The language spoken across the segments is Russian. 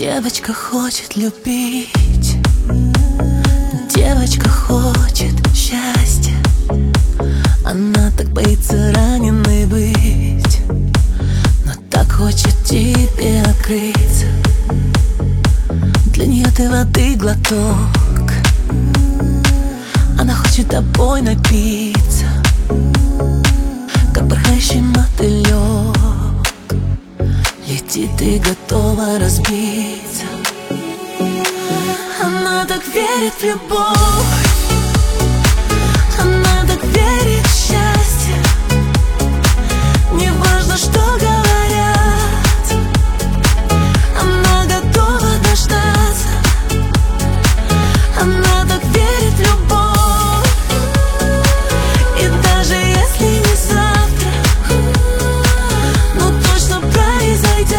Девочка хочет любить, девочка хочет счастья. Она так боится раненой быть, но так хочет тебе открыться. Для нее ты воды глоток, она хочет тобой напиться, как порхающий мотылек. Летит и готова разбиться. Она так верит в любовь, она так верит в счастье. Не важно, что говорят, она готова дождаться. Она так верит в любовь, и даже если не завтра, но точно произойдет.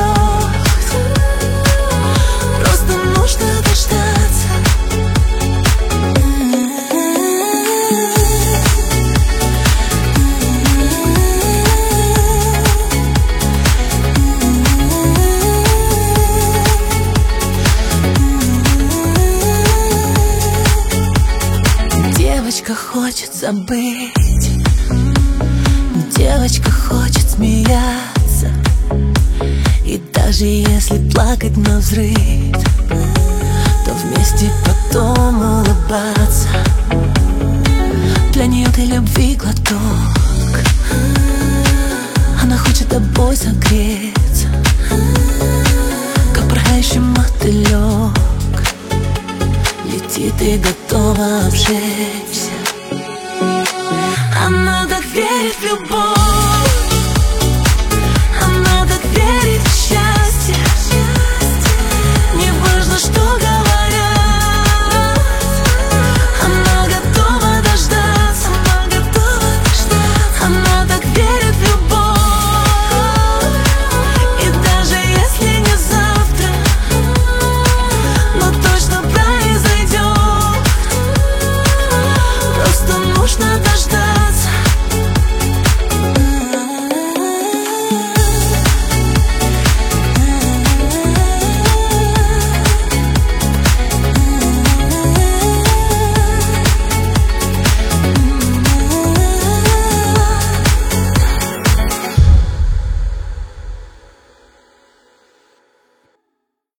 Просто нужно дождаться. Девочка хочет забыть, девочка хочет смеяться, и даже если плакать навзрыд, то вместе потом улыбаться. Для нее ты любви глоток, она хочет тобой согреться, как порхающий мотылек. Летит и готова обжечься. Она так верит в любовь,